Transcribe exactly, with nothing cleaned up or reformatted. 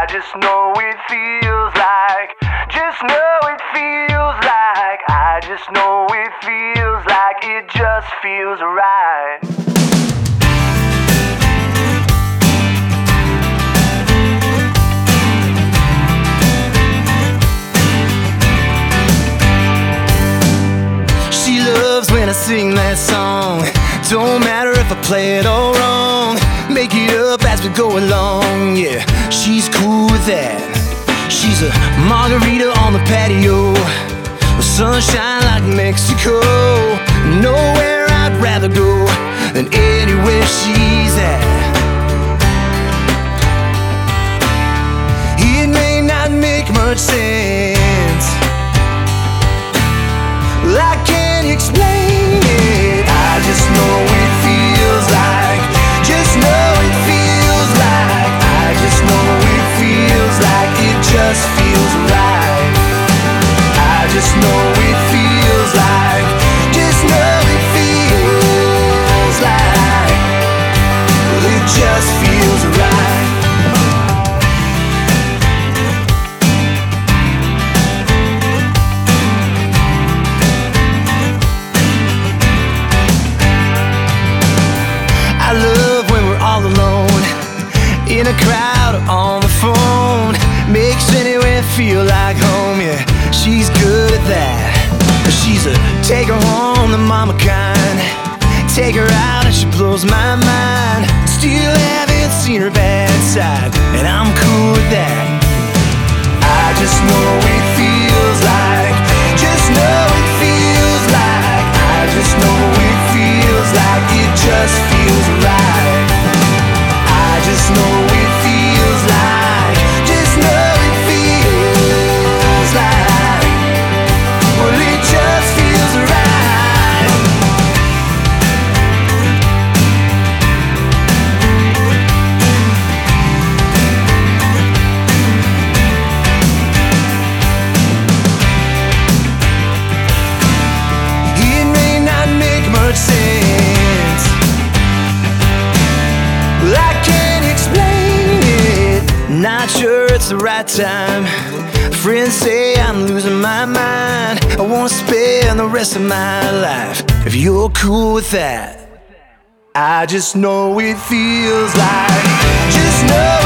I just know it feels like, just know it feels like, I just know it feels like, it just feels right. She loves when I sing that song. Don't matter if I play it all wrong. Make it up as we go along, yeah. She's cool with that. She's a margarita on the patio, sunshine like Mexico. Nowhere I'd rather go than anywhere she's at. It may not make much sense, I can't explain it. I just know it feels like, just know it feels like, I just know it feels like, it just feels right. I just know it feels like, just know it feels like, it just feels right. I love when we're all alone, in a crowd or on the phone. Makes anywhere feel like home, yeah. She's good at that. She's a take her home, the mama kind. Take her out and she blows my mind. Still haven't seen her bad side, and I'm cool with that. I just know it feels like, just know it feels like, I just know it feels like, it just feels right. I just know it feels like, just know it feels like, well, it just feels right. It may not make much sense, I can't explain it. Not sure it's the right time. Friends say I'm losing my mind. I wanna spend the rest of my life, if you're cool with that. I just know it feels like, just know